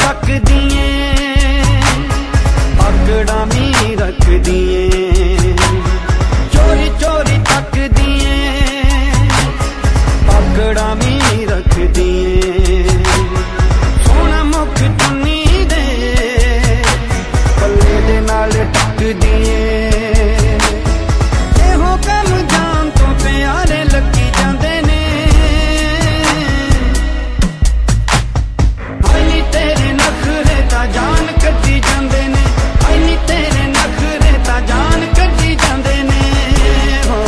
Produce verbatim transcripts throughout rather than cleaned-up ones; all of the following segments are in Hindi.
तक दिए पकड़ा मी रख दिए, चोरी चोरी तक दिए पकड़ा मी रख दिए। सोना मुख चुन्नी दे पल्ले दे नाल टक दिए। एहो कम जान तो प्यारे लगी जांदे ने, हाय नी तेरे नखरे ता जान कटी जांदे ने, हाय नी तेरे नखरे ता जान कटी जांदे ने। हो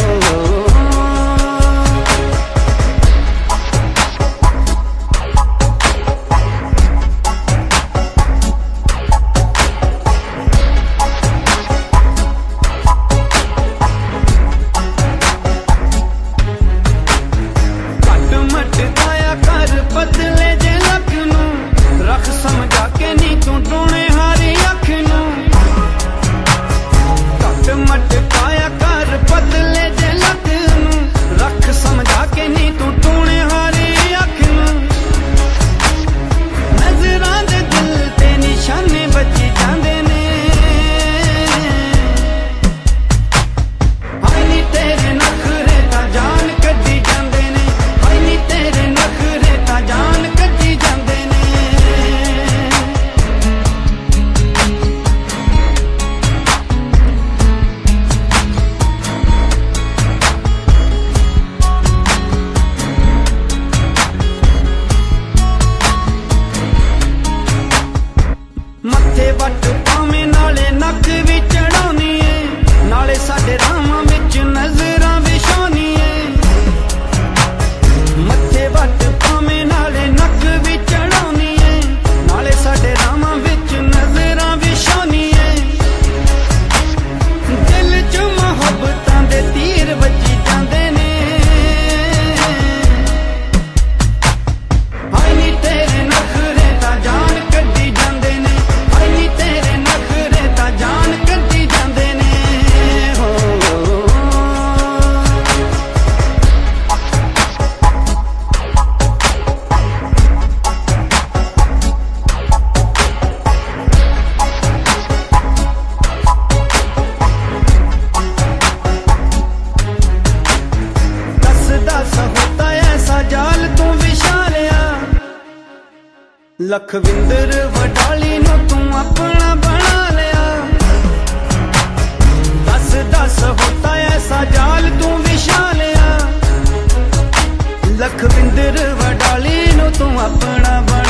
बदले जे लख नू रख समझा के नी तू टोने हारी अख नू, घट मटकाया कर बदले जे लख नू रख समझा के नी तू टोने हारी अख नू। नजरां दे दिल ते निशाने बची जांदे ने, हाय नी तेरे नखरे ता जान कड्डी जांदे ने, हाय नी तेरे नखरे ता जान कड्डी जांदे ने। मत्थे वट पावे नाले नक भी चढ़ाउनी है, नाले साडे रावां विच नजरां विछाउनी है। मत्थे वट पावे नाले नक भी चढ़ाउनी है, नाले साडे रावां विच नजरां विछाउनी है। दिल च मुहब्बतां दे तीर वजी जांदे ने, हाय नी तेरे नखरे ता जान कड्डी जांदे ने, हाय नी तेरे नखरे ता जान कड्डी जांदे ने। हो दस दस होता ऐसा जाल तू विछा लिया, लखविंदर वडाली नू तू अपना बना लिया। दस दस होता ऐसा जाल तू विछा लिया, लखविंदर वडाली नू तू अपना बना